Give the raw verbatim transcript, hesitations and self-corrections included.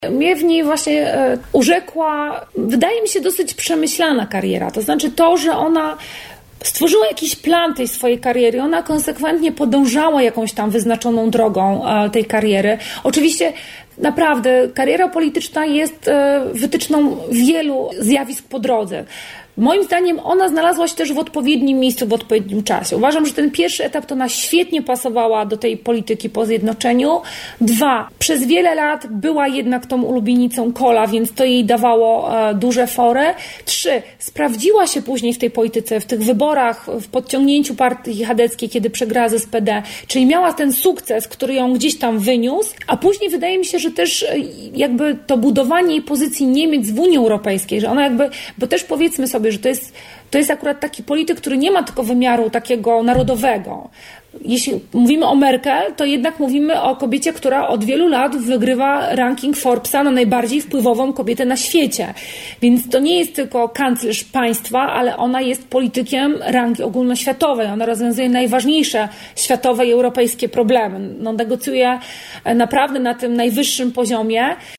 Mnie w niej właśnie e, urzekła, wydaje mi się, dosyć przemyślana kariera. To znaczy to, że ona stworzyła jakiś plan tej swojej kariery. Ona konsekwentnie podążała jakąś tam wyznaczoną drogą e, tej kariery. Oczywiście naprawdę kariera polityczna jest e, wytyczną wielu zjawisk po drodze. Moim zdaniem ona znalazła się też w odpowiednim miejscu, w odpowiednim czasie. Uważam, że ten pierwszy etap to ona świetnie pasowała do tej polityki po zjednoczeniu. Dwa, przez wiele lat była jednak tą ulubienicą Kohla, więc to jej dawało e, duże fore. Trzy, sprawdziła się później w tej polityce, w tych wyborach, w podciągnięciu partii chadeckiej, kiedy przegrała z S P D, czyli miała ten sukces, który ją gdzieś tam wyniósł, a później wydaje mi się, że też e, jakby to budowanie jej pozycji Niemiec w Unii Europejskiej, że ona jakby, bo też powiedzmy sobie, że to jest, to jest akurat taki polityk, który nie ma tylko wymiaru takiego narodowego. Jeśli mówimy o Merkel, to jednak mówimy o kobiecie, która od wielu lat wygrywa ranking Forbesa na najbardziej wpływową kobietę na świecie. Więc to nie jest tylko kanclerz państwa, ale ona jest politykiem rangi ogólnoświatowej. Ona rozwiązuje najważniejsze światowe i europejskie problemy. No, negocjuje naprawdę na tym najwyższym poziomie.